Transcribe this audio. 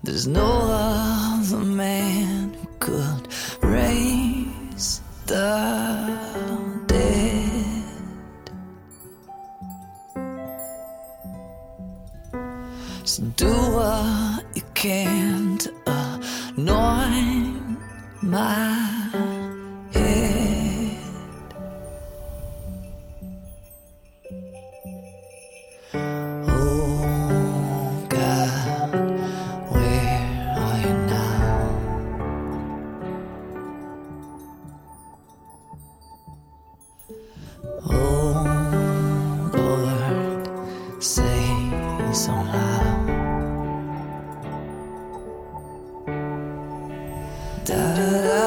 There's no other man who could raise the dead. So do what you can to anoint my head. Oh God, where are you now? Oh Lord, say somehow. Da da da.